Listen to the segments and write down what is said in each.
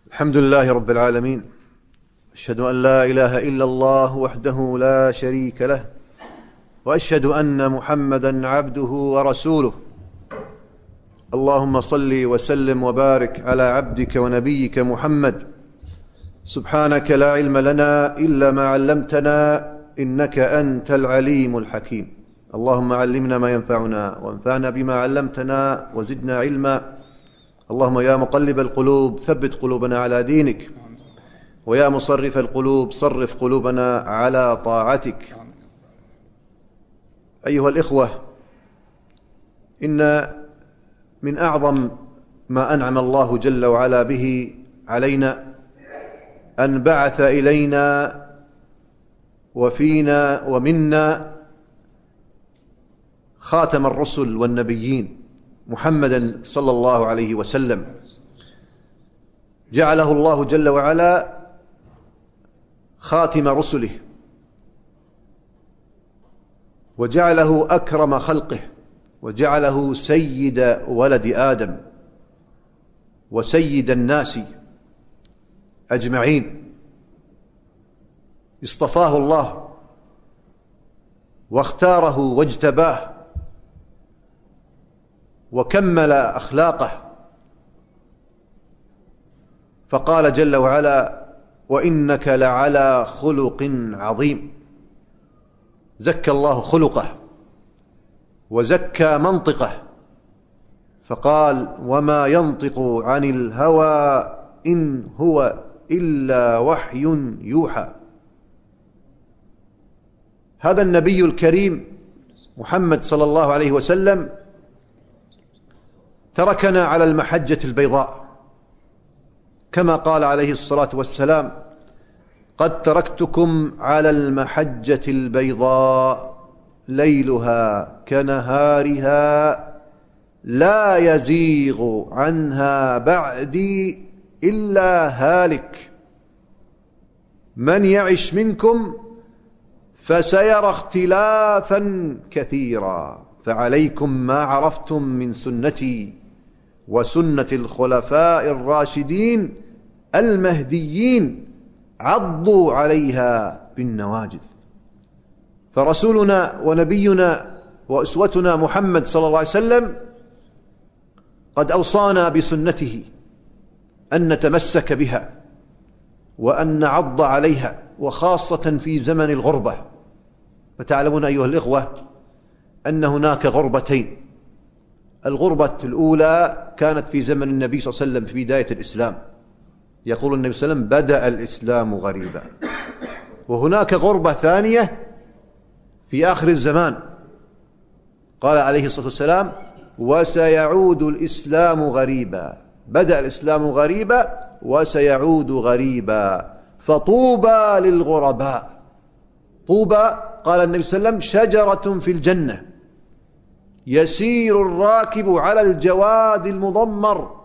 الحمد لله رب العالمين، أشهد أن لا إله إلا الله وحده لا شريك له، وأشهد أن محمدا عبده ورسوله. اللهم صل وسلم وبارك على عبدك ونبيك محمد. سبحانك لا علم لنا إلا ما علمتنا، إنك أنت العليم الحكيم. اللهم علمنا ما ينفعنا وانفعنا بما علمتنا وزدنا علما. اللهم يا مقلب القلوب ثبت قلوبنا على دينك، ويا مصرف القلوب صرف قلوبنا على طاعتك. أيها الإخوة، إن من أعظم ما أنعم الله جل وعلا به علينا أن بعث إلينا وفينا ومنا خاتم الرسل والنبيين محمدا صلى الله عليه وسلم. جعله الله جل وعلا خاتم رسله، وجعله أكرم خلقه، وجعله سيد ولد آدم وسيد الناس أجمعين. اصطفاه الله واختاره واجتباه وكمل أخلاقه، فقال جل وعلا: وإنك لعلى خلق عظيم. زكى الله خلقه وزكى منطقه، فقال: وما ينطق عن الهوى إن هو إلا وحي يوحى. هذا النبي الكريم محمد صلى الله عليه وسلم تركنا على المحجة البيضاء، كما قال عليه الصلاة والسلام: قد تركتكم على المحجة البيضاء ليلها كنهارها لا يزيغ عنها بعدي إلا هالك، من يعش منكم فسيرى اختلافا كثيرا، فعليكم ما عرفتم من سنتي وسنة الخلفاء الراشدين المهديين، عضوا عليها بالنواجذ. فرسولنا ونبينا وأسوتنا محمد صلى الله عليه وسلم قد أوصانا بسنته أن نتمسك بها وأن نعض عليها، وخاصة في زمن الغربة. فتعلمون أيها الإخوة أن هناك غربتين. الغربة الأولى كانت في زمن النبي صلى الله عليه وسلم في بداية الإسلام، يقول النبي صلى الله عليه وسلم: بدأ الإسلام غريبا. وهناك غربة ثانية في آخر الزمان، قال عليه الصلاة والسلام: وسيعود الإسلام غريبا. بدأ الإسلام غريبا وسيعود غريبا، فطوبى للغرباء. طوبى، قال النبي صلى الله عليه وسلم، شجرة في الجنة يسير الراكب على الجواد المضمر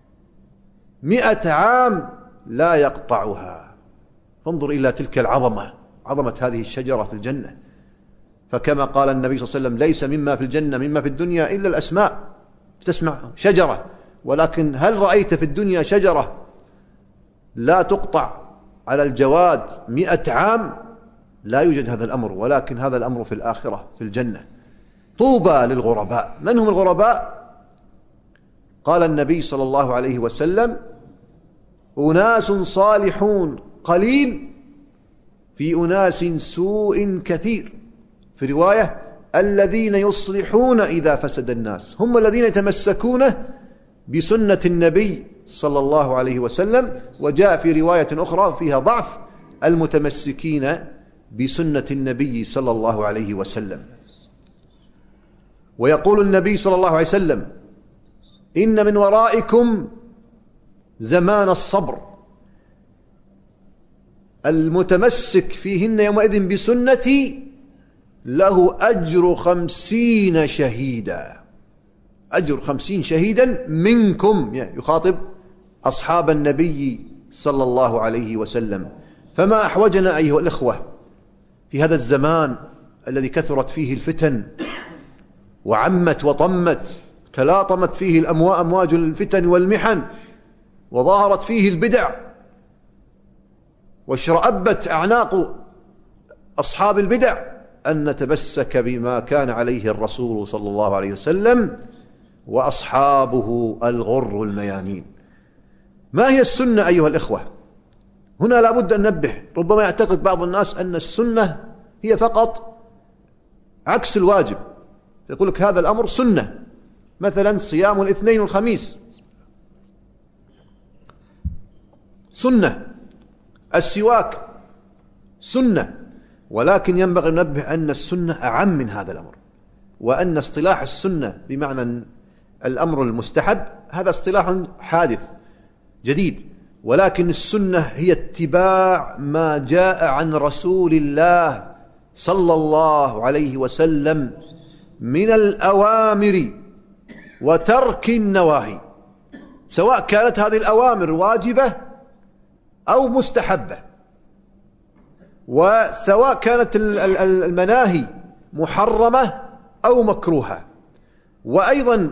100 عام لا يقطعها. فانظر إلى تلك العظمة، عظمة هذه الشجرة في الجنة. فكما قال النبي صلى الله عليه وسلم: ليس مما في الجنة مما في الدنيا إلا الأسماء. تسمع شجرة، ولكن هل رأيت في الدنيا شجرة لا تقطع على الجواد 100 عام؟ لا يوجد هذا الأمر، ولكن هذا الأمر في الآخرة في الجنة. طوبى للغرباء. من هم الغرباء؟ قال النبي صلى الله عليه وسلم: أناس صالحون قليل في أناس سوء كثير. في رواية: الذين يصلحون إذا فسد الناس، هم الذين يتمسكون بسنة النبي صلى الله عليه وسلم. وجاء في رواية أخرى فيها ضعف: المتمسكين بسنة النبي صلى الله عليه وسلم. ويقول النبي صلى الله عليه وسلم: إن من ورائكم زمان الصبر، المتمسك فيهن يومئذ بسنتي له أجر 50 شهيدا. أجر 50 شهيدا منكم، يعني يخاطب أصحاب النبي صلى الله عليه وسلم. فما أحوجنا أيها الإخوة في هذا الزمان الذي كثرت فيه الفتن وعمت وطمت، تلاطمت فيه أمواج الفتن والمحن، وظهرت فيه البدع واشرأبت أعناق أصحاب البدع أن نتمسك بما كان عليه الرسول صلى الله عليه وسلم وأصحابه الغر الميامين. ما هي السنة أيها الإخوة؟ هنا لابد أن ننبه. ربما يعتقد بعض الناس أن السنة هي فقط عكس الواجب، يقول لك هذا الأمر سنة، مثلا صيام الاثنين والخميس سنة، السواك سنة، ولكن ينبغي أن ننبه أن السنة أعم من هذا الأمر، وأن اصطلاح السنة بمعنى الأمر المستحب هذا اصطلاح حادث جديد، ولكن السنة هي اتباع ما جاء عن رسول الله صلى الله عليه وسلم من الأوامر وترك النواهي، سواء كانت هذه الأوامر واجبة أو مستحبة، وسواء كانت المناهي محرمة أو مكروهة. وأيضا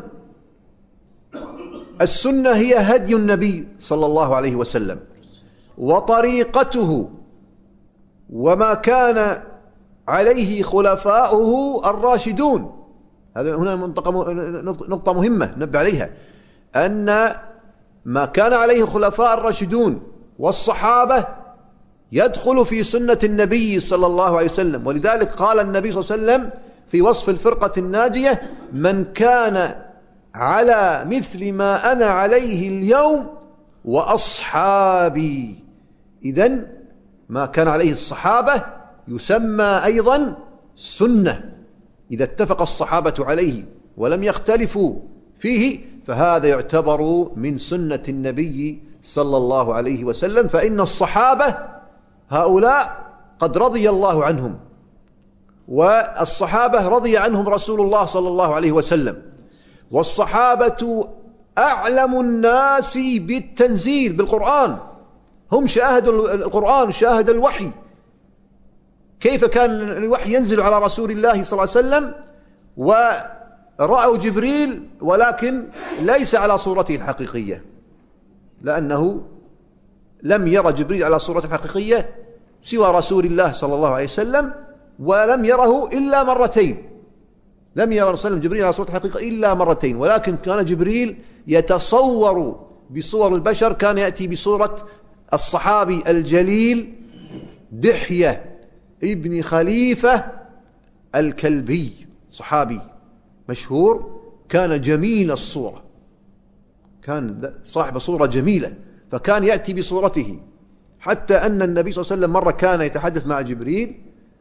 السنة هي هدي النبي صلى الله عليه وسلم وطريقته وما كان عليه خلفاؤه الراشدون. هذا هنا نقطة مهمة ننبه عليها، أن ما كان عليه الخلفاء الراشدون والصحابة يدخل في سنة النبي صلى الله عليه وسلم. ولذلك قال النبي صلى الله عليه وسلم في وصف الفرقة الناجية: من كان على مثل ما أنا عليه اليوم وأصحابي. إذن ما كان عليه الصحابة يسمى أيضا سنة، إذا اتفق الصحابة عليه ولم يختلفوا فيه فهذا يعتبر من سنة النبي صلى الله عليه وسلم. فإن الصحابة هؤلاء قد رضي الله عنهم، والصحابة رضي عنهم رسول الله صلى الله عليه وسلم، والصحابة أعلم الناس بالتنزيل بالقرآن، هم شاهدوا القرآن، شاهد الوحي، كيف كان الوحي ينزل على رسول الله صلى الله عليه وسلم، ورأوا جبريل ولكن ليس على صورته الحقيقية، لأنه لم يرى جبريل على صورته الحقيقية سوى رسول الله صلى الله عليه وسلم، ولم يره إلا مرتين، لم يرى رسول الله جبريل على صورته الحقيقية إلا مرتين، ولكن كان جبريل يتصور بصور البشر، كان يأتي بصورة الصحابي الجليل دحية ابن خليفة الكلبي، صحابي مشهور، كان جميل الصورة، كان صاحب صورة جميلة، فكان يأتي بصورته، حتى أن النبي صلى الله عليه وسلم مرة كان يتحدث مع جبريل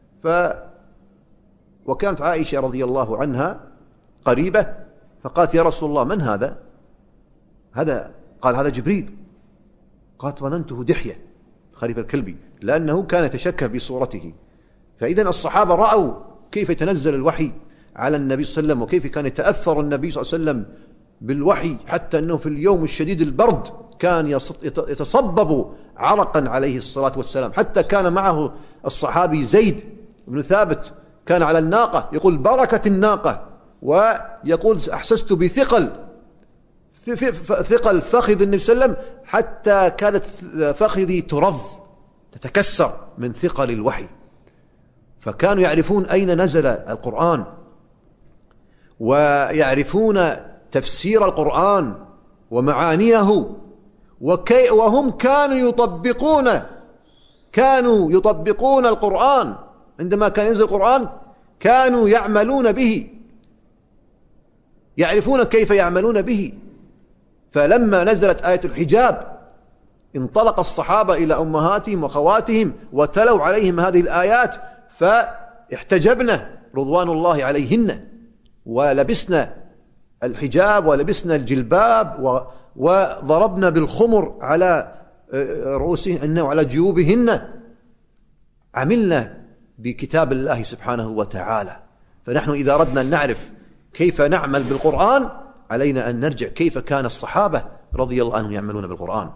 وكانت عائشة رضي الله عنها قريبة، فقالت: يا رسول الله من هذا؟ قال: هذا جبريل. قالت: ظننته دحية خليفة الكلبي، لأنه كان يتشكل بصورته. فإذا الصحابة رأوا كيف يتنزل الوحي على النبي صلى الله عليه وسلم، وكيف كان يتأثر النبي صلى الله عليه وسلم بالوحي، حتى أنه في اليوم الشديد البرد كان يتصبب عرقا عليه الصلاة والسلام، حتى كان معه الصحابي زيد بن ثابت كان على الناقة، يقول: بركة الناقة، ويقول: أحسست بثقل فخذ النبي صلى الله عليه وسلم، حتى كانت فخذي ترض تتكسر من ثقل الوحي. فكانوا يعرفون أين نزل القرآن، ويعرفون تفسير القرآن ومعانيه، وهم كانوا يطبقون القرآن، عندما كان ينزل القرآن كانوا يعملون به، يعرفون كيف يعملون به. فلما نزلت آية الحجاب انطلق الصحابة إلى أمهاتهم وخواتهم وتلوا عليهم هذه الآيات، فاحتجبنا رضوان الله عليهن، ولبسنا الحجاب ولبسنا الجلباب، وضربنا بالخمر على رؤوسهن وعلى جيوبهن، عملنا بكتاب الله سبحانه وتعالى. فنحن إذا أردنا أن نعرف كيف نعمل بالقرآن علينا أن نرجع كيف كان الصحابة رضي الله عنهم يعملون بالقرآن.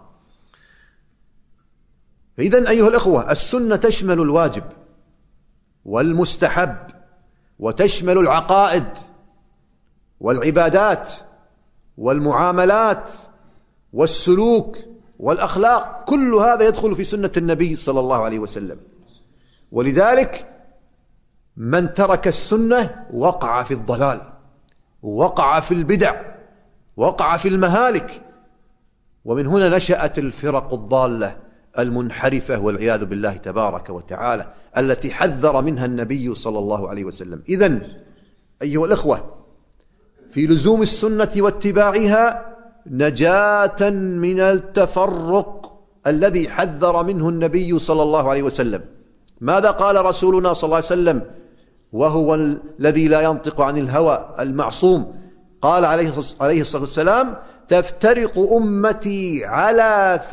فإذن أيها الأخوة، السنة تشمل الواجب والمستحب، وتشمل العقائد والعبادات والمعاملات والسلوك والأخلاق، كل هذا يدخل في سنة النبي صلى الله عليه وسلم. ولذلك من ترك السنة وقع في الضلال، وقع في البدع، وقع في المهالك. ومن هنا نشأت الفرق الضالة المنحرفة والعياذ بالله تبارك وتعالى، التي حذر منها النبي صلى الله عليه وسلم. إذن أيها الأخوة، في لزوم السنة واتباعها نجاة من التفرق الذي حذر منه النبي صلى الله عليه وسلم. ماذا قال رسولنا صلى الله عليه وسلم وهو الذي لا ينطق عن الهوى المعصوم؟ قال عليه الصلاة والسلام: تفترق أمتي على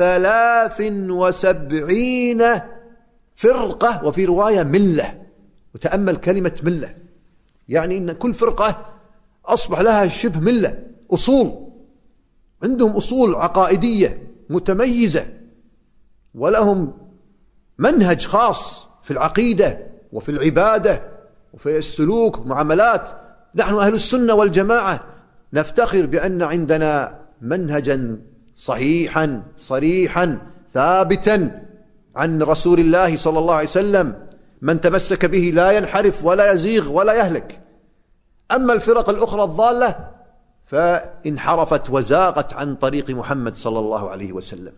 73 فرقة، وفي رواية ملة. وتأمل كلمة ملة، يعني إن كل فرقة أصبح لها شبه ملة، أصول، عندهم أصول عقائدية متميزة، ولهم منهج خاص في العقيدة وفي العبادة وفي السلوك ومعاملات. نحن أهل السنة والجماعة نفتخر بأن عندنا منهجا صحيحا صريحا ثابتا عن رسول الله صلى الله عليه وسلم، من تمسك به لا ينحرف ولا يزيغ ولا يهلك. أما الفرق الأخرى الضالة فانحرفت وزاغت عن طريق محمد صلى الله عليه وسلم.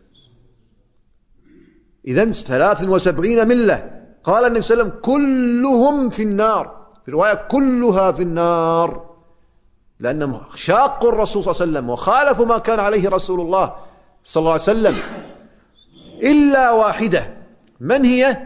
إذن 73 ملة. قال النبي صلى الله عليه وسلم: كلهم في النار، في رواية كلها في النار، لأنهم شاقوا الرسول صلى الله عليه وسلم وخالفوا ما كان عليه رسول الله صلى الله عليه وسلم، إلا واحدة. من هي؟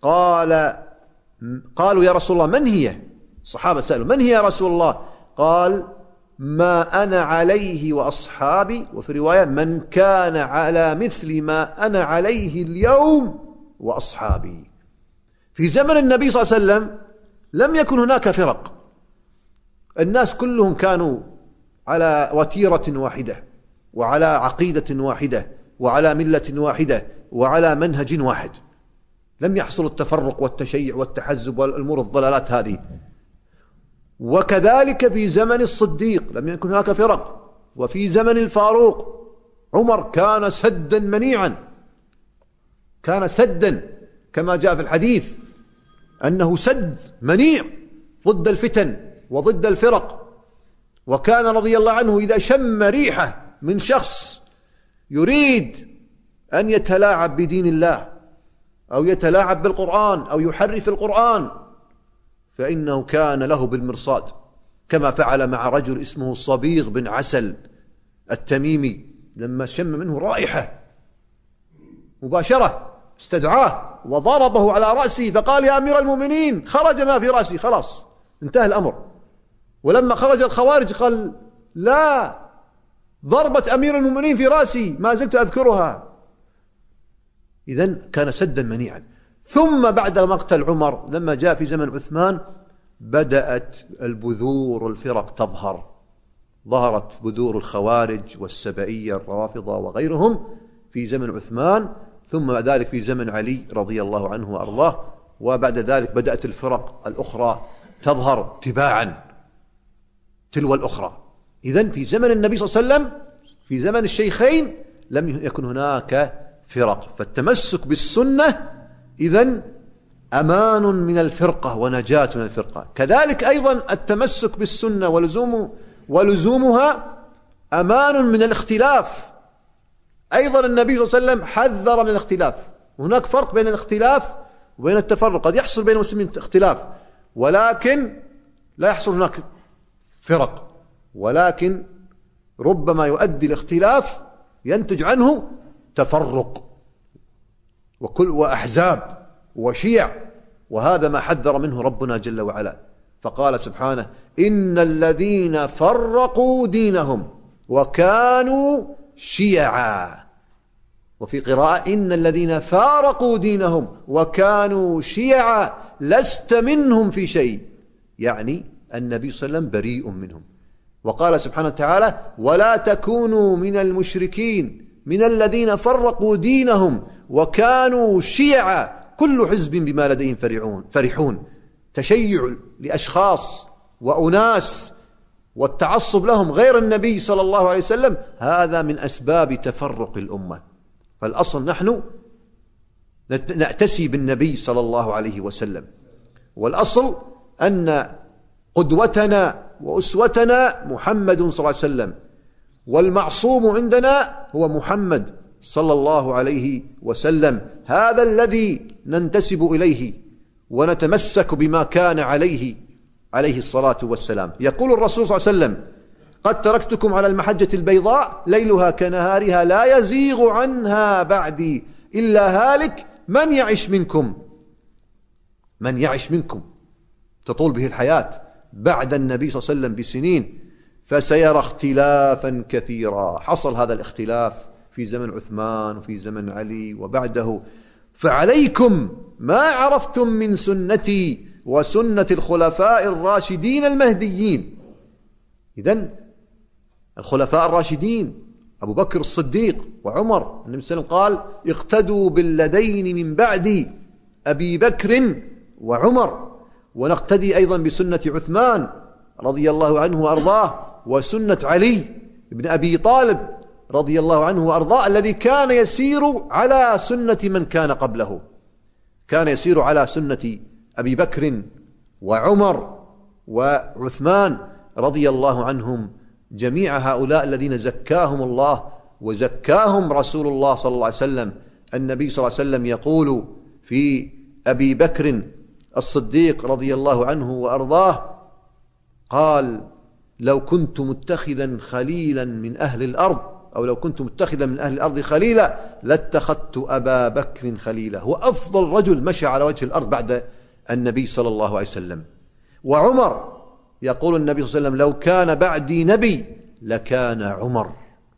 قالوا يا رسول الله من هي؟ الصحابة سألوا: من هي يا رسول الله؟ قال: ما أنا عليه وأصحابي، وفي رواية: من كان على مثل ما أنا عليه اليوم وأصحابي. في زمن النبي صلى الله عليه وسلم لم يكن هناك فرق، الناس كلهم كانوا على وتيرة واحدة، وعلى عقيدة واحدة، وعلى ملة واحدة، وعلى منهج واحد. لم يحصل التفرق والتشيع والتحزب والأمور الضلالات هذه. وكذلك في زمن الصديق لم يكن هناك فرق، وفي زمن الفاروق عمر كان سدا منيعا، كان سدا كما جاء في الحديث أنه سد منيع ضد الفتن وضد الفرق. وكان رضي الله عنه إذا شم ريحة من شخص يريد أن يتلاعب بدين الله أو يتلاعب بالقرآن أو يحرف القرآن فإنه كان له بالمرصاد، كما فعل مع رجل اسمه صبيغ بن عسل التميمي، لما شم منه رائحة مباشرة استدعاه وضربه على رأسه فقال: يا أمير المؤمنين، خرج ما في رأسي، خلاص انتهى الأمر. ولما خرج الخوارج قال: لا، ضربة أمير المؤمنين في رأسي ما زلت أذكرها. إذن كان سدا منيعا. ثم بعد مقتل عمر لما جاء في زمن عثمان بدأت البذور الفرق تظهر، ظهرت بذور الخوارج والسبائية الروافضة وغيرهم في زمن عثمان، ثم بعد ذلك في زمن علي رضي الله عنه وأرضاه، وبعد ذلك بدأت الفرق الأخرى تظهر تباعا تلو الأخرى. إذن في زمن النبي صلى الله عليه وسلم، في زمن الشيخين، لم يكن هناك فرق. فالتمسك بالسنة إذن أمان من الفرقة ونجاة من الفرقة. كذلك أيضا التمسك بالسنة ولزومها أمان من الاختلاف. أيضا النبي صلى الله عليه وسلم حذر من الاختلاف. هناك فرق بين الاختلاف وبين التفرق. قد يحصل بين المسلمين اختلاف ولكن لا يحصل هناك فرق، ولكن ربما يؤدي الاختلاف ينتج عنه تفرق وأحزاب وشيع، وهذا ما حذر منه ربنا جل وعلا. فقال سبحانه: إن الذين فرقوا دينهم وكانوا شيعا، وفي قراءة: إن الذين فارقوا دينهم وكانوا شيعا لست منهم في شيء، يعني النبي صلى الله عليه وسلم بريء منهم. وقال سبحانه وتعالى: ولا تكونوا من المشركين من الذين فرقوا دينهم وكانوا شيعا كل حزب بما لديهم فرحون. تشيع لأشخاص وأناس والتعصب لهم غير النبي صلى الله عليه وسلم، هذا من أسباب تفرق الأمة. فالأصل نحن نأتسي بالنبي صلى الله عليه وسلم، والأصل أن قدوتنا وأسوتنا محمد صلى الله عليه وسلم، والمعصوم عندنا هو محمد صلى الله عليه وسلم. هذا الذي ننتسب إليه ونتمسك بما كان عليه الصلاة والسلام. يقول الرسول صلى الله عليه وسلم: قد تركتكم على المحجة البيضاء ليلها كنهارها لا يزيغ عنها بعدي إلا هالك من يعش منكم تطول به الحياة بعد النبي صلى الله عليه وسلم بسنين، فسيرى اختلافا كثيرا. حصل هذا الاختلاف في زمن عثمان وفي زمن علي وبعده، فعليكم ما عرفتم من سنتي وسنة الخلفاء الراشدين المهديين. إذن الخلفاء الراشدين أبو بكر الصديق وعمر، النبي صلى الله عليه وسلم قال: اقتدوا بالذين من بعدي أبي بكر وعمر. ونقتدي أيضا بسنة عثمان رضي الله عنه وأرضاه، وسنة علي بن أبي طالب رضي الله عنه وأرضاه، الذي كان يسير على سنة من كان قبله، كان يسير على سنة أبي بكر وعمر وعثمان رضي الله عنهم جميع هؤلاء الذين زكاهم الله وزكاهم رسول الله صلى الله عليه وسلم. النبي صلى الله عليه وسلم يقول في أبي بكر الصديق رضي الله عنه وأرضاه، قال: لو كنت متخذا خليلا من أهل الأرض، أو لو كنت متخذا من أهل الأرض خليلا لاتخذت أبا بكر خليلا. هو أفضل رجل مشى على وجه الأرض بعد النبي صلى الله عليه وسلم. وعمر، يقول النبي صلى الله عليه وسلم: لو كان بعدي نبي لكان عمر.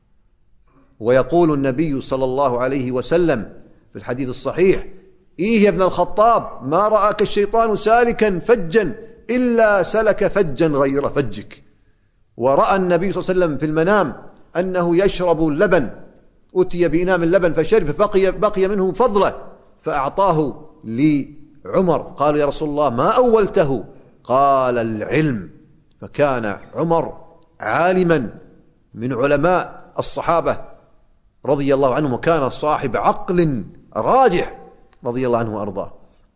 ويقول النبي صلى الله عليه وسلم في الحديث الصحيح: إيه يا ابن الخطاب، ما رآك الشيطان سالكا فجا إلا سلك فجا غير فجك. ورأى النبي صلى الله عليه وسلم في المنام أنه يشرب اللبن، أتي بإناء من اللبن فشرب، فبقي منه فضله فأعطاه لعمر. قال: يا رسول الله ما أولته؟ قال: العلم. فكان عمر عالما من علماء الصحابة رضي الله عنهم، وكان صاحب عقل راجح رضي الله عنه وأرضاه.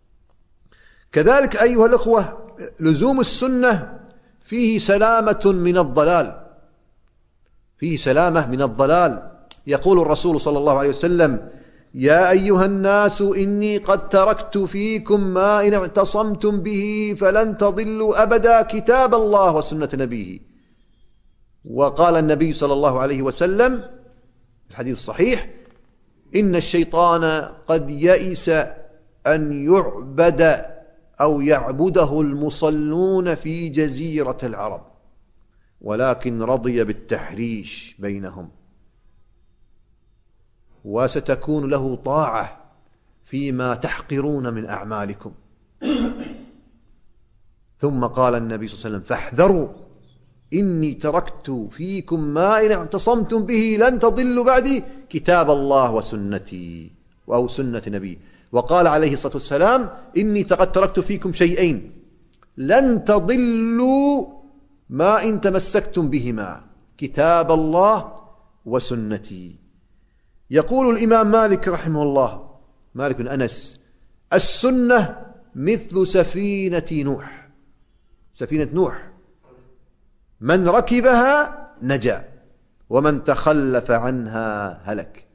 كذلك أيها الأخوة، لزوم السنة فيه سلامة من الضلال، فيه سلامة من الضلال. يقول الرسول صلى الله عليه وسلم: يا أيها الناس إني قد تركت فيكم ما إن اعتصمتم به فلن تضلوا أبدا، كتاب الله وسنة نبيه. وقال النبي صلى الله عليه وسلم الحديث الصحيح: إن الشيطان قد يئس أن يعبد أو يعبده المصلون في جزيرة العرب، ولكن رضي بالتحريش بينهم، وستكون له طاعة فيما تحقرون من أعمالكم. ثم قال النبي صلى الله عليه وسلم: فاحذروا إني تركت فيكم ما إن اعتصمتم به لن تضلوا بعدي، كتاب الله وسنتي أو سنة نبي. وقال عليه الصلاة والسلام: إني قد تركت فيكم شيئين لن تضلوا ما إن تمسكتم بهما، كتاب الله وسنتي. يقول الإمام مالك رحمه الله، مالك بن أنس: السنة مثل سفينة نوح، سفينة نوح، من ركبها نجا ومن تخلف عنها هلك.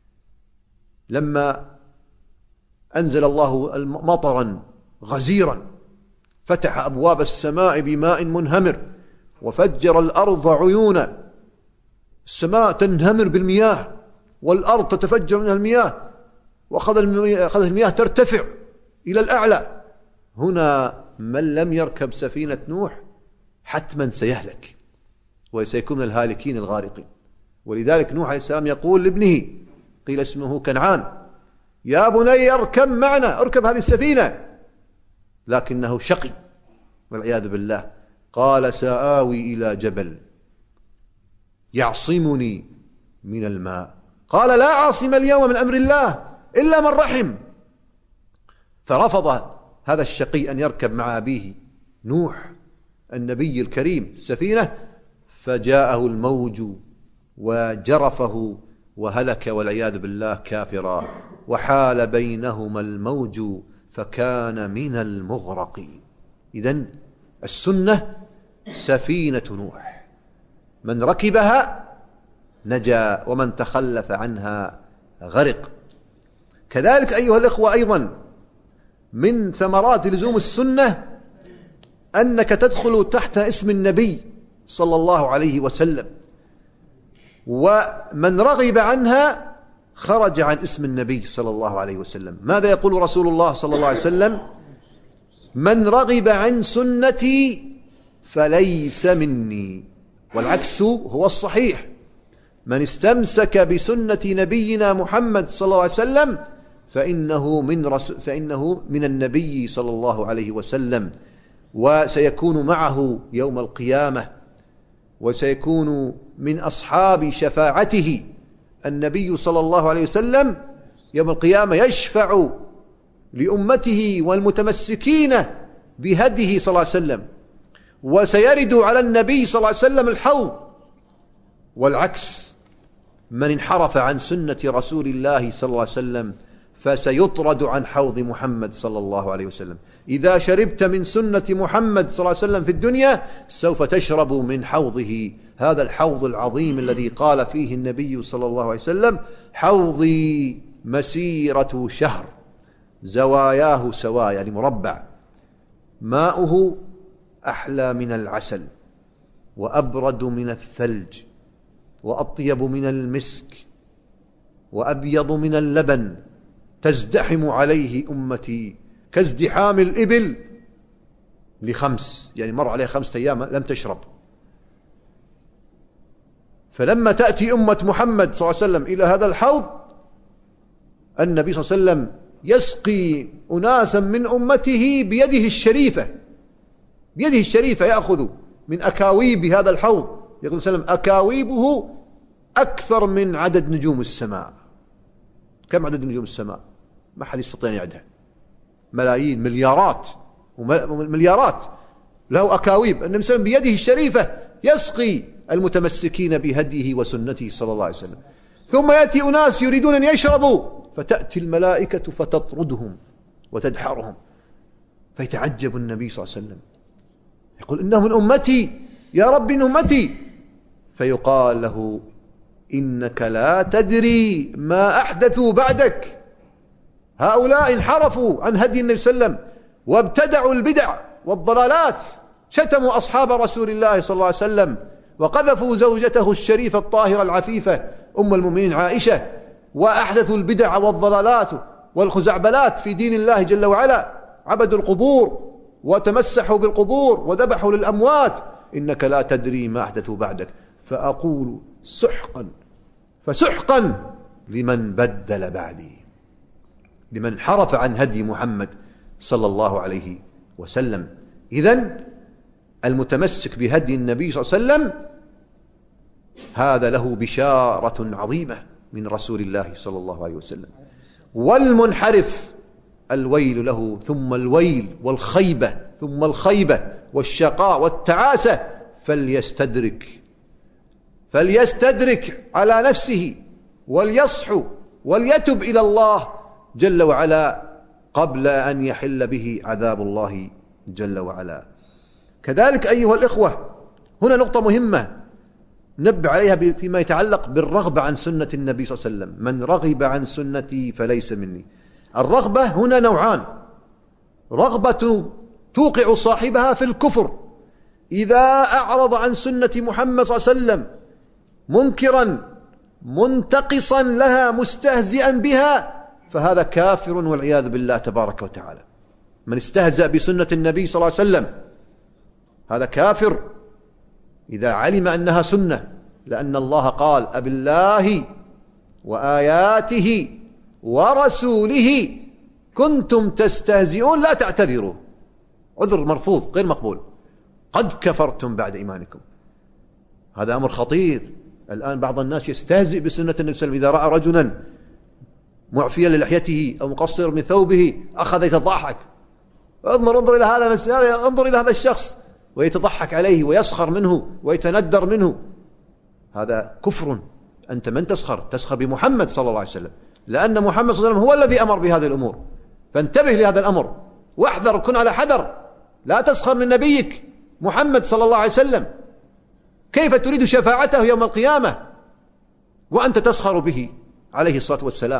لما أنزل الله مطرا غزيرا، فتح أبواب السماء بماء منهمر، وفجر الأرض عيونا، السماء تنهمر بالمياه والأرض تتفجر منها المياه، وأخذ المياه ترتفع إلى الأعلى. هنا من لم يركب سفينة نوح حتما سيهلك وسيكون من الهالكين الغارقين. ولذلك نوح عليه السلام يقول لابنه، قيل اسمه كنعان: يا بني اركب معنا، اركب هذه السفينة، لكنه شقي والعياذ بالله. قال: سآوي إلى جبل يعصمني من الماء. قال: لا عاصم اليوم من أمر الله إلا من رحم. فرفض هذا الشقي أن يركب مع أبيه نوح النبي الكريم السفينة، فجاءه الموج وجرفه وهلك والعياذ بالله كافرا، وحال بينهما الموج فكان من المغرقين. إذن السنة سفينة نوح، من ركبها نجا ومن تخلف عنها غرق. كذلك أيها الإخوة أيضا من ثمرات لزوم السنة أنك تدخل تحت اسم النبي صلى الله عليه وسلم، ومن رغب عنها خرج عن اسم النبي صلى الله عليه وسلم. ماذا يقول رسول الله صلى الله عليه وسلم؟ من رغب عن سنتي فليس مني، والعكس هو الصحيح، من استمسك بسنة نبينا محمد صلى الله عليه وسلم فإنه من النبي صلى الله عليه وسلم، وسيكون معه يوم القيامة، وسيكون من أصحاب شفاعته. النبي صلى الله عليه وسلم يوم القيامة يشفع لأمته والمتمسكين بهديه صلى الله عليه وسلم، وسيرد على النبي صلى الله عليه وسلم الحوض. والعكس، من انحرف عن سنة رسول الله صلى الله عليه وسلم فسيطرد عن حوض محمد صلى الله عليه وسلم. إذا شربت من سنة محمد صلى الله عليه وسلم في الدنيا سوف تشرب من حوضه، هذا الحوض العظيم الذي قال فيه النبي صلى الله عليه وسلم: حوضي مسيرة شهر زواياه سوايا، يعني مربع، ماؤه أحلى من العسل وأبرد من الثلج وأطيب من المسك وأبيض من اللبن، تزدحم عليه أمتي كازدحام الإبل لخمس، يعني مر عليه 5 أيام لم تشرب. فلما تأتي أمة محمد صلى الله عليه وسلم إلى هذا الحوض، النبي صلى الله عليه وسلم يسقي أناسا من أمته بيده الشريفة، بيده الشريفة يأخذ من أكاويب هذا الحوض. يقول صلى الله عليه وسلم: أكاويبه أكثر من عدد نجوم السماء. كم عدد نجوم السماء؟ ما أحد يستطيع أن يعدها، ملايين، مليارات ومليارات له أكاويب. النبي صلى الله عليه وسلم بيده الشريفة يسقي المتمسكين بهديه وسنته صلى الله عليه وسلم. ثم يأتي أناس يريدون أن يشربوا، فتأتي الملائكة فتطردهم وتدحرهم، فيتعجب النبي صلى الله عليه وسلم، يقول: إنه من أمتي يا رب، إن أمتي. فيقال له: إنك لا تدري ما أحدثوا بعدك، هؤلاء انحرفوا عن هدي النبي صلى الله عليه وسلم وابتدعوا البدع والضلالات، شتموا أصحاب رسول الله صلى الله عليه وسلم، وقذفوا زوجته الشريفة الطاهرة العفيفة أم المؤمنين عائشة، وأحدثوا البدع والضلالات والخزعبلات في دين الله جل وعلا، عبدوا القبور وتمسحوا بالقبور وذبحوا للأموات. إنك لا تدري ما أحدثوا بعدك. فأقول: سحقا فسحقا لمن بدل بعدي، لمن انحرف عن هدي محمد صلى الله عليه وسلم. إذن المتمسك بهدي النبي صلى الله عليه وسلم هذا له بشارة عظيمة من رسول الله صلى الله عليه وسلم. والمنحرف الويل له ثم الويل، والخيبة ثم الخيبة، والشقاء والتعاسة. فليستدرك على نفسه وليصحو وليتب إلى الله جل وعلا قبل أن يحل به عذاب الله جل وعلا. كذلك أيها الإخوة، هنا نقطة مهمة نبه عليها فيما يتعلق بالرغبة عن سنة النبي صلى الله عليه وسلم: من رغب عن سنتي فليس مني. الرغبة هنا نوعان: رغبة توقع صاحبها في الكفر إذا أعرض عن سنة محمد صلى الله عليه وسلم منكرا منتقصا لها مستهزئا بها، فهذا كافر والعياذ بالله تبارك وتعالى. من استهزأ بسنة النبي صلى الله عليه وسلم هذا كافر إذا علم أنها سنة، لأن الله قال: أبالله وآياته ورسوله كنتم تستهزئون لا تعتذروا. عذر مرفوض غير مقبول، قد كفرتم بعد إيمانكم. هذا أمر خطير. الآن بعض الناس يستهزئ بسنة النبي صلى الله عليه وسلم، إذا رأى رجلا معفيا للحيته أو مقصر من ثوبه أخذ يتضاحك: انظر إلى هذا، انظر إلى هذا الشخص، ويتضحك عليه ويسخر منه ويتندر منه، هذا كفر. أنت من تسخر؟ تسخر بمحمد صلى الله عليه وسلم، لأن محمد صلى الله عليه وسلم هو الذي أمر بهذه الأمور. فانتبه لهذا الأمر واحذر، كن على حذر، لا تسخر من نبيك محمد صلى الله عليه وسلم. كيف تريد شفاعته يوم القيامة وأنت تسخر به عليه الصلاة والسلام؟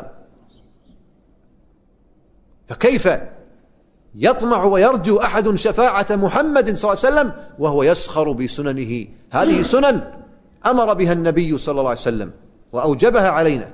فكيف يطمع ويرجو أحد شفاعة محمد صلى الله عليه وسلم وهو يسخر بسننه؟ هذه سنن أمر بها النبي صلى الله عليه وسلم وأوجبها علينا.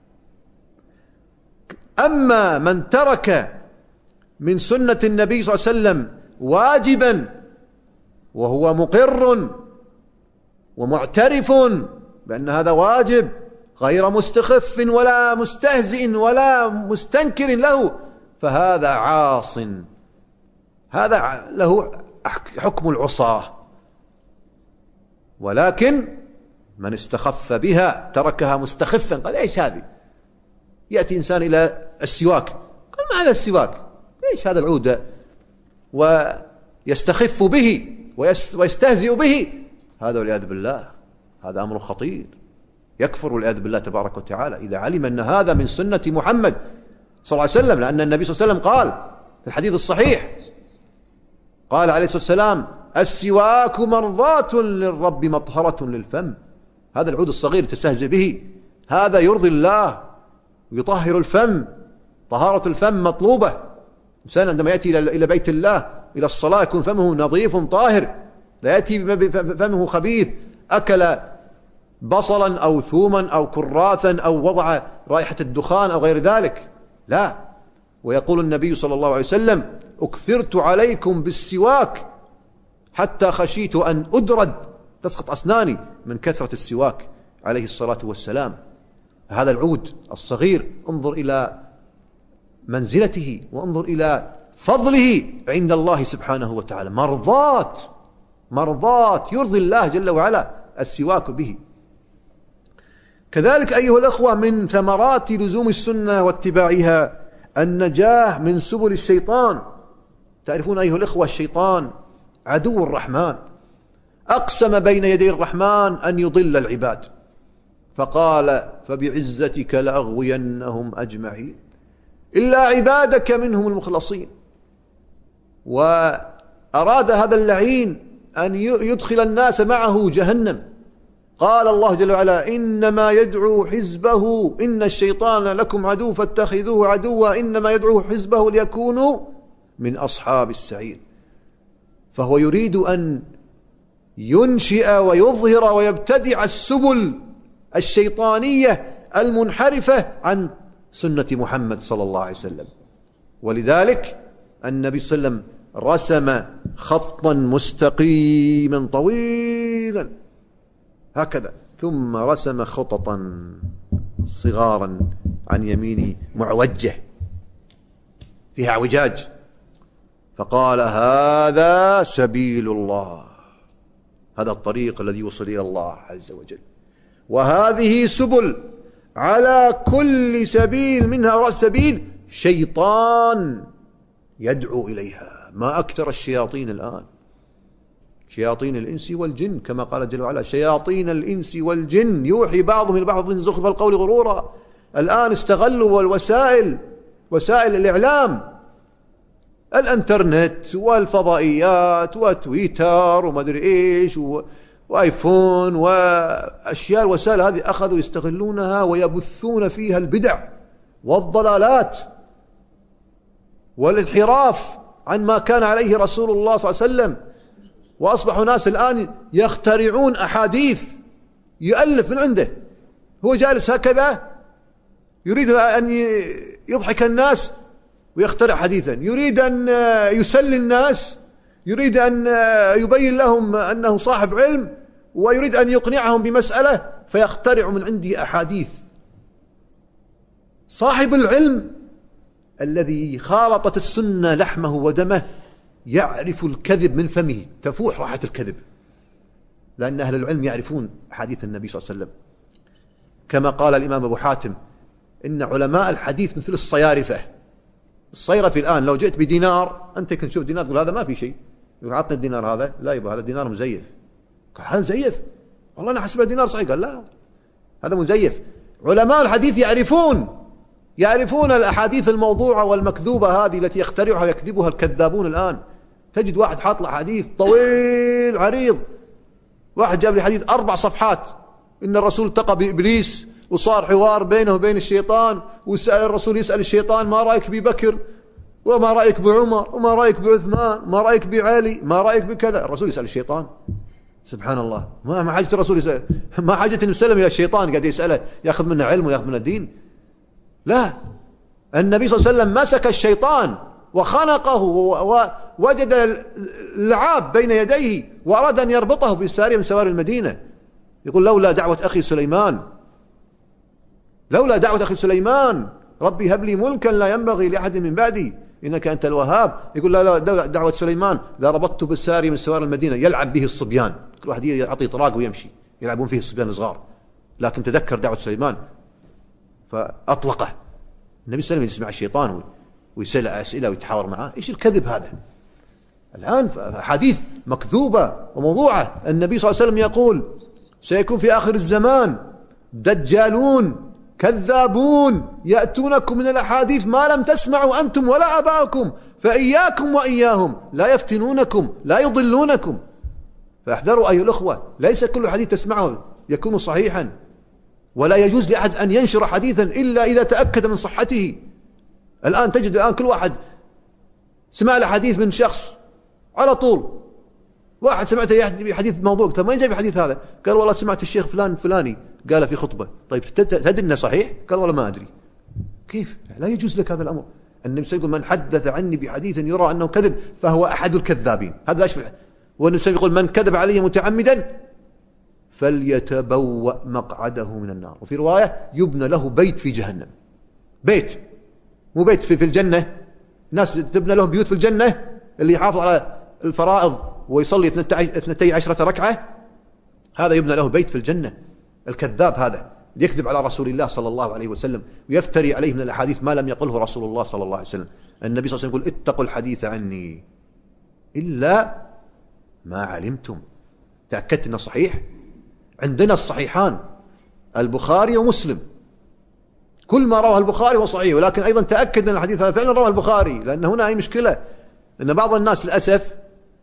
أما من ترك من سنة النبي صلى الله عليه وسلم واجبا وهو مقر ومعترف بأن هذا واجب غير مستخف ولا مستهزئ ولا مستنكر له، فهذا عاص، هذا له حكم العصاة. ولكن من استخف بها تركها مستخفا، قال ايش هذه؟ يأتي إنسان إلى السواك، قال ما هذا السواك؟ ايش هذا العود؟ ويستخف به ويستهزئ به، هذا والعياذ بالله هذا أمر خطير، يكفر والعياذ بالله تبارك وتعالى إذا علم أن هذا من سنة محمد صلى الله عليه وسلم. لأن النبي صلى الله عليه وسلم قال في الحديث الصحيح، قال عليه الصلاة والسلام: السواك مرضاة للرب مطهرة للفم. هذا العود الصغير تستهزئ به، هذا يرضي الله ويطهر الفم. طهارة الفم مطلوبة. إنسان عندما يأتي إلى بيت الله إلى الصلاة يكون فمه نظيف طاهر، لا يأتي فمه خبيث، أكل بصلا أو ثوما أو كراثا أو وضع رائحة الدخان أو غير ذلك، لا. ويقول النبي صلى الله عليه وسلم: أكثرت عليكم بالسواك حتى خشيت أن أدرد، تسقط أسناني من كثرة السواك عليه الصلاة والسلام. هذا العود الصغير انظر إلى منزلته وانظر إلى فضله عند الله سبحانه وتعالى، مرضاة يرضي الله جل وعلا السواك به. كذلك أيها الأخوة من ثمرات لزوم السنة واتباعها النجاة من سبل الشيطان. تعرفون أيها الأخوة الشيطان عدو الرحمن، أقسم بين يدي الرحمن أن يضل العباد، فقال: فبعزتك لأغوينهم أجمعين إلا عبادك منهم المخلصين. وأراد هذا اللعين أن يدخل الناس معه جهنم. قال الله جل وعلا: إنما يدعو حزبه إن الشيطان لكم عدو فاتخذوه عدوا إنما يدعو حزبه ليكونوا من أصحاب السعير. فهو يريد أن ينشئ ويظهر ويبتدع السبل الشيطانية المنحرفة عن سنة محمد صلى الله عليه وسلم. ولذلك النبي صلى الله عليه وسلم رسم خطا مستقيما طويلا هكذا، ثم رسم خططا صغارا عن يمينه معوجة فيها اعوجاج، فقال: هذا سبيل الله، هذا الطريق الذي يوصل إلى الله عز وجل، وهذه سبل، على كل سبيل منها رأس سبيل شيطان يدعو إليها. ما أكثر الشياطين الآن، شياطين الإنس والجن، كما قال جل وعلا: شياطين الإنس والجن يوحي بعضهم إلى بعض زخرف القول غرورا. الآن استغلوا الوسائل، وسائل الإعلام، الانترنت والفضائيات وتويتر وما أدري إيش وآيفون وأشياء، الوسائل هذه أخذوا يستغلونها ويبثون فيها البدع والضلالات والانحراف عن ما كان عليه رسول الله صلى الله عليه وسلم. وأصبحوا ناس الآن يخترعون أحاديث، يؤلف من عنده، هو جالس هكذا يريد أن يضحك الناس ويخترع حديثا، يريد أن يسلي الناس، يريد أن يبين لهم أنه صاحب علم، ويريد أن يقنعهم بمسألة فيخترع من عنده أحاديث. صاحب العلم الذي خالطت السنة لحمه ودمه يعرف الكذب من فمه، تفوح راحة الكذب، لأن أهل العلم يعرفون حديث النبي صلى الله عليه وسلم. كما قال الإمام أبو حاتم: إن علماء الحديث مثل الصيارفة. الصيرفي الآن لو جئت بدينار، أنت كنت تشوف دينار تقول هذا ما في شيء، يقول عطني الدينار هذا، لا يبا هذا دينار مزيف. قال هذا مزيف؟ والله أنا حسبه دينار صحيح. قال لا هذا مزيف. علماء الحديث يعرفون الأحاديث الموضوعة والمكذوبة هذه التي يخترعها ويكذبها الكذابون الآن. تجد واحد حاط له حديث طويل عريض، واحد جاب لي حديث 4 صفحات إن الرسول التقى بإبليس وصار حوار بينه وبين الشيطان، وسأل الرسول يسأل الشيطان ما رأيك ببكر، وما رأيك بعمر، وما رأيك بعثمان، ما رأيك بعلي، ما رأيك بكذا. الرسول يسأل الشيطان. سبحان الله. ما حاجة الرسول يسأل، ما حاجة النبي صلى الله عليه وسلم إلى الشيطان قاعد يسأله يأخذ منه علم ويأخذ منه دين. لا، النبي صلى الله عليه وسلم مسك الشيطان وخنقه ووجد اللعاب بين يديه وأراد أن يربطه في سارية من سواري المدينة. يقول لولا دعوة أخي سليمان ربي هب لي ملكا لا ينبغي لأحد من بعدي إنك أنت الوهاب. يقول لا دعوة سليمان لا ربطت بالسارية من سواري المدينة يلعب به الصبيان، كل واحد يعطي طراق ويمشي يلعبون فيه الصبيان الصغار. لكن تذكر دعوة سليمان فأطلقه. النبي صلى الله عليه وسلم يسمع الشيطان ويسأل أسئلة ويتحاور معه. إيش الكذب هذا؟ الآن حديث مكذوبة وموضوعة. النبي صلى الله عليه وسلم يقول سيكون في آخر الزمان دجالون كذابون يأتونكم من الأحاديث ما لم تسمعوا أنتم ولا آباؤكم فإياكم وإياهم لا يفتنونكم لا يضلونكم. فاحذروا أيها الأخوة، ليس كل حديث تسمعه يكون صحيحا، ولا يجوز لأحد أن ينشر حديثا إلا إذا تأكد من صحته. الآن تجد كل واحد سمع له حديث من شخص على طول. واحد سمعته حديث موضوع، طيب ما جاي حديث هذا؟ قال والله سمعت الشيخ فلان فلاني قال في خطبة. طيب تدري انه صحيح؟ قال والله ما أدري. كيف؟ لا يجوز لك هذا الأمر. النبي صلى الله عليه وسلم يقول من حدث عني بحديث يرى أنه كذب فهو أحد الكذابين. هذا لا يشفع. والنبي صلى الله عليه وسلم يقول من كذب علي متعمدا فليتبوأ مقعده من النار. وفي رواية يبنى له بيت في جهنم. بيت، مو بيت في الجنة. ناس تبنى لهم بيوت في الجنة اللي يحافظ على الفرائض ويصلي 12 ركعة، هذا يبنى له بيت في الجنة. الكذاب هذا يكذب على رسول الله صلى الله عليه وسلم ويفتري عليه من الأحاديث ما لم يقله رسول الله صلى الله عليه وسلم. النبي صلى الله عليه وسلم يقول اتقوا الحديث عني إلا ما علمتم. تأكدت أنه صحيح. عندنا الصحيحان البخاري ومسلم، كل ما رواه البخاري هو صحيح، ولكن أيضا تأكد أن الحديث هذا فعلا رواه البخاري. لأن هنا أي مشكلة أن بعض الناس للأسف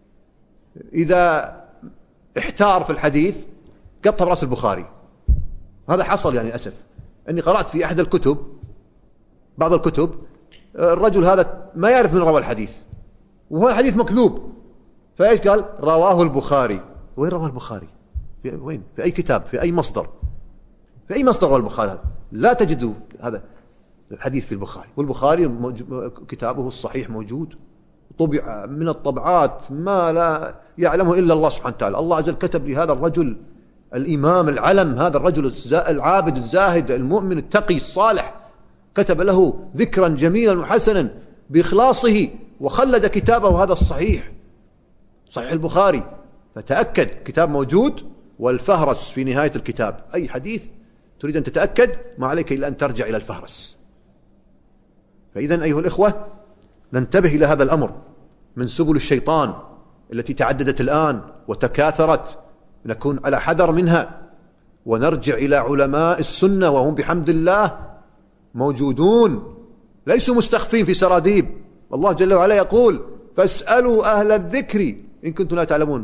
إذا احتار في الحديث قطع برأس البخاري. هذا حصل يعني أسف. أني قرأت في أحد الكتب، بعض الكتب، الرجل هذا ما يعرف من روى الحديث وهو حديث مكذوب، فإيش قال؟ رواه البخاري. وين رواه البخاري؟ في وين؟ في أي كتاب؟ في أي مصدر؟ في أي مصدر رواه البخاري هذا؟ لا تجدوا هذا الحديث في البخاري. والبخاري كتابه الصحيح موجود، طبع من الطبعات ما لا يعلمه إلا الله سبحانه وتعالى. الله عز وجل كتب لهذا الرجل الإمام العلم، هذا الرجل العابد الزاهد المؤمن التقي الصالح، كتب له ذكرا جميلا وحسنا بإخلاصه وخلد كتابه هذا الصحيح، صحيح البخاري. فتأكد كتاب موجود والفهرس في نهاية الكتاب. أي حديث تريد أن تتأكد ما عليك إلا أن ترجع إلى الفهرس. فإذا أيها الإخوة ننتبه إلى هذا الأمر من سبل الشيطان التي تعددت الآن وتكاثرت، نكون على حذر منها ونرجع إلى علماء السنة وهم بحمد الله موجودون، ليسوا مستخفين في سراديب. الله جل وعلا يقول فاسألوا أهل الذكر إن كنتم لا تعلمون.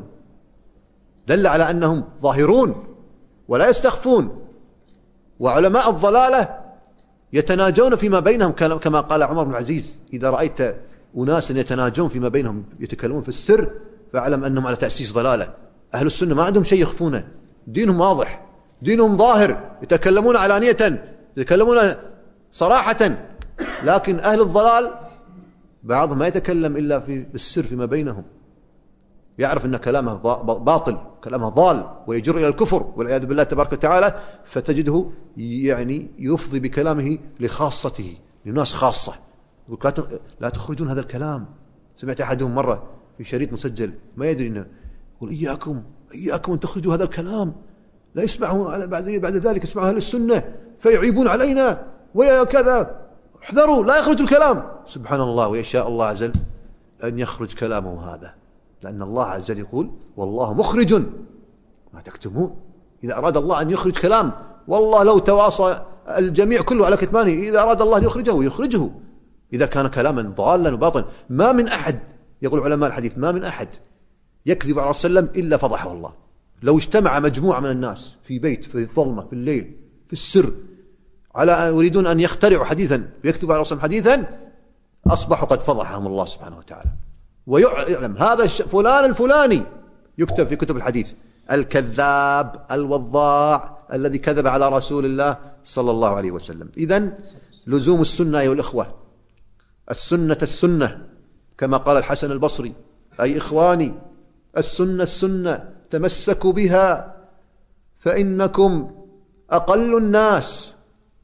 دل على أنهم ظاهرون ولا يستخفون. وعلماء الضلالة يتناجون فيما بينهم كما قال عمر بن العزيز إذا رأيت أناسا يتناجون فيما بينهم يتكلمون في السر فاعلم أنهم على تأسيس ضلالة. أهل السنة ما عندهم شيء يخفونه، دينهم واضح، دينهم ظاهر، يتكلمون علانية، يتكلمون صراحة. لكن أهل الضلال بعضهم ما يتكلم إلا في السر فيما بينهم، يعرف أن كلامه باطل، كلامه ضال ويجر إلى الكفر والعياذ بالله تبارك وتعالى. فتجده يعني يفضي بكلامه لخاصته، لناس خاصة. يقول لا تخرجون هذا الكلام. سمعت أحدهم مرة في شريط مسجل ما يدري إنه يقول إياكم أن تخرجوا هذا الكلام، لا يسمعه بعد ذلك يسمعه أهل السنة فيعيبون علينا وكذا، احذروا لا يخرج الكلام. سبحان الله، ويشاء الله عز وجل أن يخرج كلامه هذا لأن الله عز وجل يقول والله مخرج ما تكتمون. إذا أراد الله أن يخرج كلام، والله لو تواصى الجميع كله على كتمانه، إذا أراد الله يخرجه إذا كان كلاما ضالا وباطلا. ما من أحد، يقول علماء الحديث، ما من أحد يكذب على رسول الله إلا فضحه الله. لو اجتمع مجموعة من الناس في بيت، في الظلمة، في الليل، في السر، على يريدون أن يخترعوا حديثا ويكتبوا على رسول حديثا، أصبحوا قد فضحهم الله سبحانه وتعالى. ويعلم هذا فلان الفلاني، يكتب في كتب الحديث الكذاب الوضاع الذي كذب على رسول الله صلى الله عليه وسلم. إذن لزوم السنة أيها الإخوة، السنة كما قال الحسن البصري: أي إخواني السنة تمسكوا بها فإنكم أقل الناس.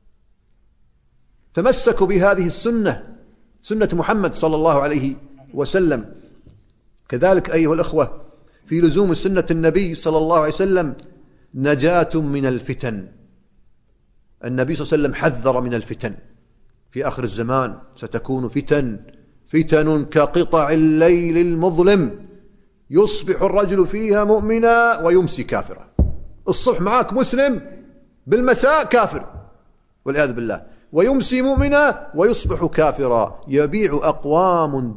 تمسكوا بهذه السنة، سنة محمد صلى الله عليه وسلم. كذلك أيها الأخوة في لزوم سنة النبي صلى الله عليه وسلم نجاة من الفتن. النبي صلى الله عليه وسلم حذر من الفتن. في آخر الزمان ستكون فتن كقطع الليل المظلم، يصبح الرجل فيها مؤمنا ويمسي كافرا. الصبح معك مسلم، بالمساء كافر والعياذ بالله، ويمسي مؤمنا ويصبح كافرا. يبيع أقوام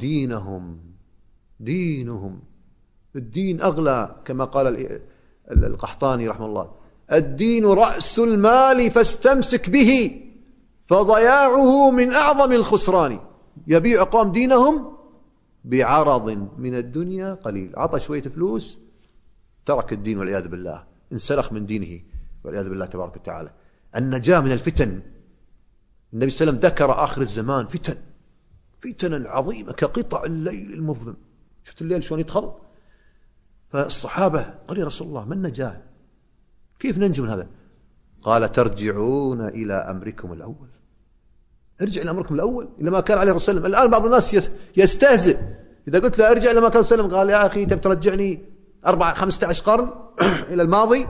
دينهم. الدين أغلى كما قال القحطاني رحمه الله: الدين رأس المال فاستمسك به فضياعه من أعظم الخسران. يبيع أقوام دينهم بعرض من الدنيا قليل. عطى شوية فلوس، ترك الدين والعياذ بالله، انسلخ من دينه والعياذ بالله تبارك وتعالى. النجاة من الفتن. النبي صلى الله عليه وسلم ذكر آخر الزمان فتنا عظيمة كقطع الليل المظلم. شفت الليل شلون يدخل؟ فالصحابة قالوا: يا رسول الله ما النجاة؟ كيف ننجو من هذا؟ قال: ترجعون إلى أمركم الأول. ارجع إلى أمركم الأول، إلى ما كان عليه الرسول. الآن بعض الناس يستهزئ إذا قلت له ارجع إلى ما كان الرسول، قال: يا أخي تبي ترجعني 15 قرن إلى الماضي؟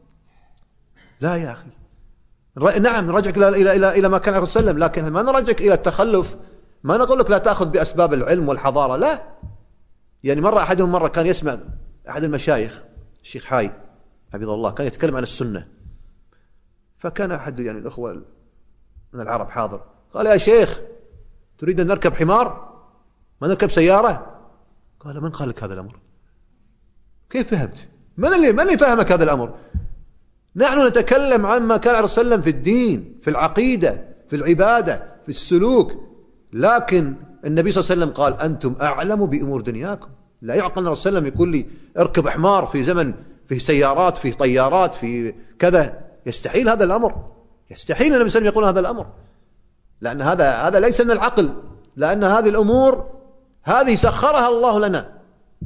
لا يا أخي، نعم نرجعك إلى ما كان عليه الرسول، لكن ما نرجعك إلى التخلف. ما نقول لك لا تأخذ بأسباب العلم والحضارة، لا. يعني مرة كان يسمع أحد المشايخ، الشيخ حاي حفظه الله، كان يتكلم عن السنة. فكان أحد يعني الأخوة من العرب حاضر، قال: يا شيخ تريد أن نركب حمار ما نركب سيارة؟ قال: من قال لك هذا الأمر؟ كيف فهمت؟ من اللي فهمك هذا الأمر؟ نحن نتكلم عن ما كان عليه وسلم في الدين، في العقيدة، في العبادة، في السلوك. لكن النبي صلى الله عليه وسلم قال: أنتم أعلم بأمور دنياكم. لا يعقل أن الرسول صلى الله عليه وسلم يقول لي اركب حمار في زمن فيه سيارات، فيه طيارات، في كذا. يستحيل هذا الأمر، يستحيل النبي صلى الله عليه وسلم يقول هذا الأمر، لأن هذا ليس من العقل، لأن هذه الأمور هذه سخرها الله لنا.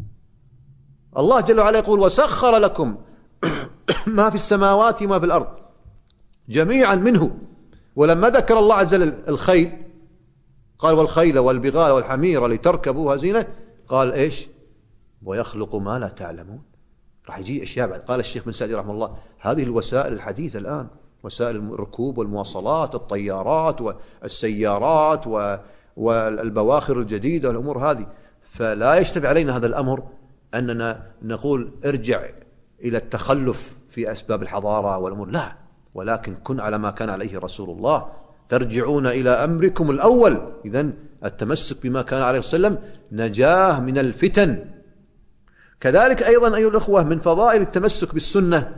الله جل وعلا يقول: وسخر لكم ما في السماوات وما في الأرض جميعا منه. ولما ذكر الله عز وجل الخيل قال: والخيل والبغال والحمير لتركبوها زينة. قال إيش؟ ويخلق ما لا تعلمون. راح يجي أشياء بعد. قال الشيخ بن سعدي رحمه الله: هذه الوسائل الحديثة الآن، وسائل الركوب والمواصلات، الطيارات والسيارات والبواخر الجديدة والأمور هذه، فلا يشتبه علينا هذا الأمر أننا نقول ارجع إلى التخلف في أسباب الحضارة والأمور، لا، ولكن كن على ما كان عليه رسول الله. ترجعون إلى أمركم الأول. إذن التمسك بما كان عليه وسلم نجاه من الفتن. كذلك أيضا أيها الأخوة من فضائل التمسك بالسنة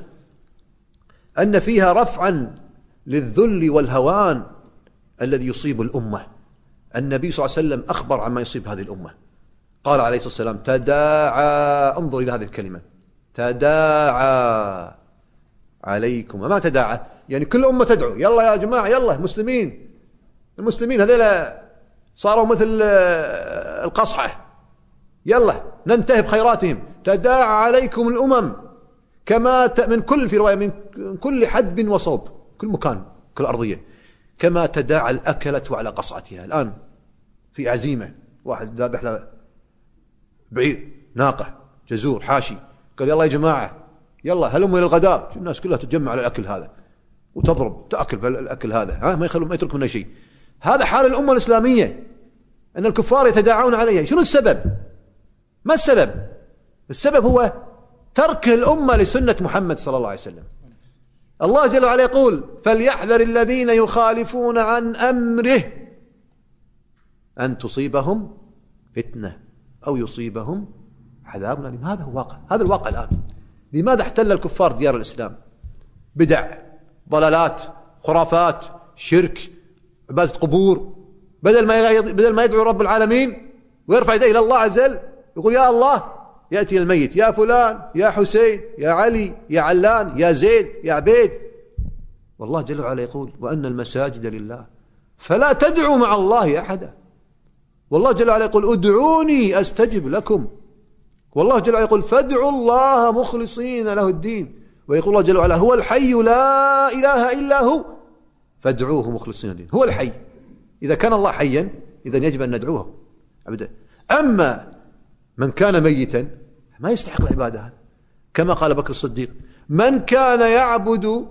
أن فيها رفعا للذل والهوان الذي يصيب الأمة. النبي صلى الله عليه وسلم أخبر عما يصيب هذه الأمة. قال عليه الصلاة والسلام: تداعى، انظر إلى هذه الكلمة، تداعى عليكم. ما تداعى؟ يعني كل أمة تدعو: يلا يا جماعة، يلا المسلمين هذيلا صاروا مثل القصحة، يلا ننتهب خيراتهم. تداعى عليكم الأمم كما من كل، في رواية من كل حدب وصوب، كل مكان، كل أرضية، كما تداعى الأكلة على قصعتها. الآن في عزيمة، واحد ذابح له بعير، ناقة، جزور، حاشي، قال: يلا يا جماعة، يلا هلموا إلى الغداء. الناس كلها تتجمع على الأكل هذا وتضرب تأكل بالأكل هذا، ما يترك منه شيء. هذا حال الأمة الإسلامية، أن الكفار يتداعون عليها. شنو السبب؟ ما السبب؟ السبب هو ترك الأمة لسنة محمد صلى الله عليه وسلم. الله جل وعلا يقول فليحذر الذين يخالفون عن أمره أن تصيبهم فتنة أو يصيبهم عذاب أليم. هذا هو واقع، هذا الواقع الآن. لماذا احتل الكفار ديار الإسلام؟ بدع، ضلالات، خرافات، شرك، عبادة قبور. بدل ما يدعو رب العالمين ويرفع يديه إلى الله عز وجل يقول يا الله، يأتي الميت يا فلان يا حسين يا علي يا علان يا زيد يا عبيد. والله جل وعلا يقول وأن المساجد لله فلا تدعوا مع الله أحدا. والله جل وعلا يقول ادعوني أستجب لكم. والله جل وعلا يقول فادعوا الله مخلصين له الدين. ويقول الله جل وعلا هو الحي لا إله إلا هو فادعوه مخلصين الدين. هو الحي. إذا كان الله حيا إذا يجب أن ندعوه أبدا. أما من كان ميتا ما يستحق العبادة هذا. كما قال بكر الصديق من كان يعبد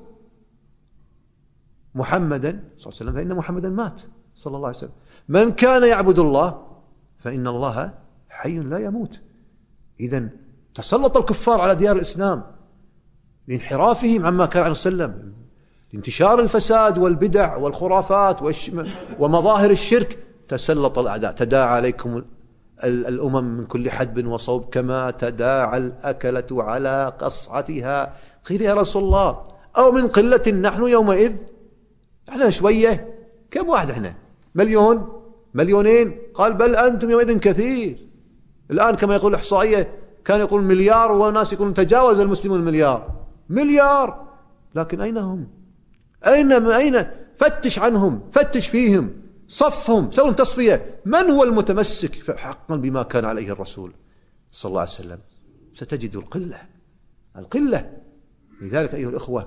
محمدا صلى الله عليه وسلم فإن محمدا مات صلى الله عليه وسلم. من كان يعبد الله فإن الله حي لا يموت. إذن تسلط الكفار على ديار الإسلام لانحرافهم عما كان عليه وسلم، لانتشار الفساد والبدع والخرافات ومظاهر الشرك. تسلط الأعداء تداعى عليكم الأمم من كل حدب وصوب كما تداعى الأكلة على قصعتها. قيل يا رسول الله أو من قلة نحن يومئذ؟ احنا شوية، كم واحد احنا؟ مليون مليونين؟ قال بل أنتم يومئذ كثير. الآن كما يقول الإحصائية كان يقول مليار وناس يقولون تجاوز المسلمون مليار. لكن أين هم؟ أين؟ فتش عنهم، فتش فيهم، صفهم، سووا تصفية. من هو المتمسك حقا بما كان عليه الرسول صلى الله عليه وسلم؟ ستجد القلة. لذلك أيها الأخوة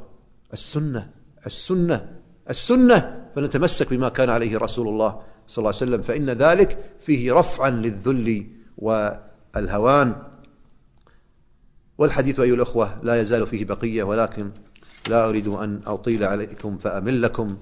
السنة فنتمسك بما كان عليه رسول الله صلى الله عليه وسلم، فإن ذلك فيه رفعا للذل والهوان. والحديث أيها الأخوة لا يزال فيه بقية، ولكن لا أريد أن أطيل عليكم فأمل لكم،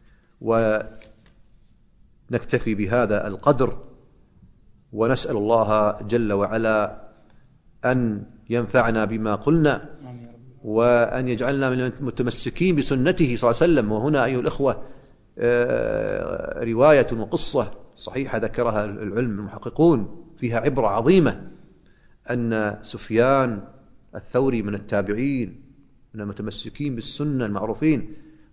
ونكتفي بهذا القدر، ونسأل الله جل وعلا أن ينفعنا بما قلنا، وأن يجعلنا من المتمسكين بسنته صلى الله عليه وسلم. وهنا أيها الأخوة رواية وقصة صحيحة ذكرها العلم المحققون فيها عبرة عظيمة، أن سفيان الثوري من التابعين من المتمسكين بالسنة المعروفين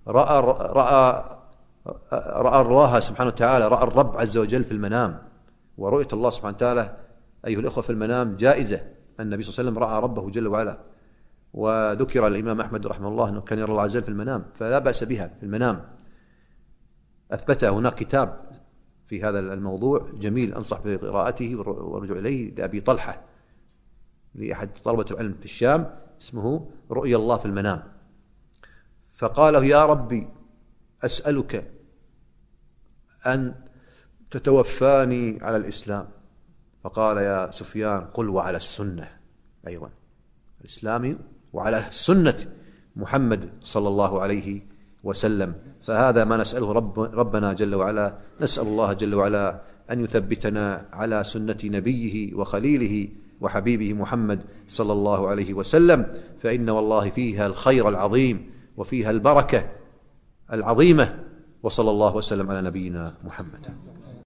رأى الله سبحانه وتعالى، رأى الرب عز وجل في المنام. ورؤية الله سبحانه وتعالى أيها الأخوة في المنام جائزة. النبي صلى الله عليه وسلم رأى ربه جل وعلا، وذكر الإمام أحمد رحمه الله أنه كان يرى الله عز وجل في المنام، فلا بأس بها في المنام. أثبت هناك كتاب في هذا الموضوع جميل أنصح بقراءته والرجوع إليه، لأبي طلحة لأحد طلبة العلم في الشام، اسمه رؤيا الله في المنام. فقال يا ربي أسألك أن تتوفاني على الإسلام. فقال يا سفيان قل وعلى السنة أيضا، الإسلام وعلى سنة محمد صلى الله عليه وسلم. فهذا ما نسأله ربنا جل وعلا. نسأل الله جل وعلا أن يثبتنا على سنة نبيه وخليله وحبيبه محمد صلى الله عليه وسلم، فإن والله فيها الخير العظيم وفيها البركة العظيمة. وصلى الله وسلم على نبينا محمد.